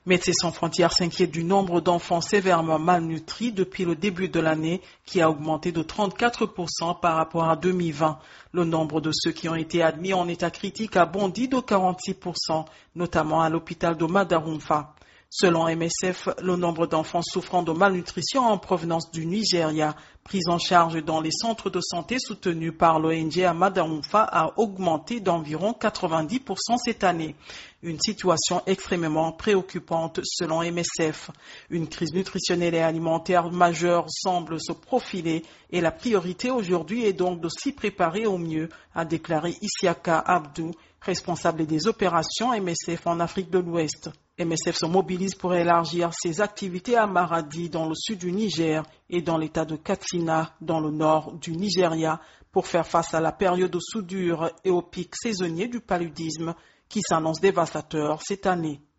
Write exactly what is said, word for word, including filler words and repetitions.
Médecins sans frontières s'inquiète du nombre d'enfants sévèrement malnutris depuis le début de l'année qui a augmenté de trente-quatre pour cent par rapport à deux mille vingt. Le nombre de ceux qui ont été admis en état critique a bondi de quarante-six pour cent, notamment à l'hôpital de Madarumfa. Selon M S F, le nombre d'enfants souffrant de malnutrition en provenance du Nigeria, pris en charge dans les centres de santé soutenus par l'O N G à Madarumfa, a augmenté d'environ quatre-vingt-dix pour cent cette année. Une situation extrêmement préoccupante selon M S F. Une crise nutritionnelle et alimentaire majeure semble se profiler et la priorité aujourd'hui est donc de s'y préparer au mieux, a déclaré Isiaka Abdou, responsable des opérations M S F en Afrique de l'Ouest. M S F se mobilise pour élargir ses activités à Maradi dans le sud du Niger et dans l'état de Katsina dans le nord du Nigeria pour faire face à la période de soudure et au pic saisonnier du paludisme qui s'annonce dévastateur cette année.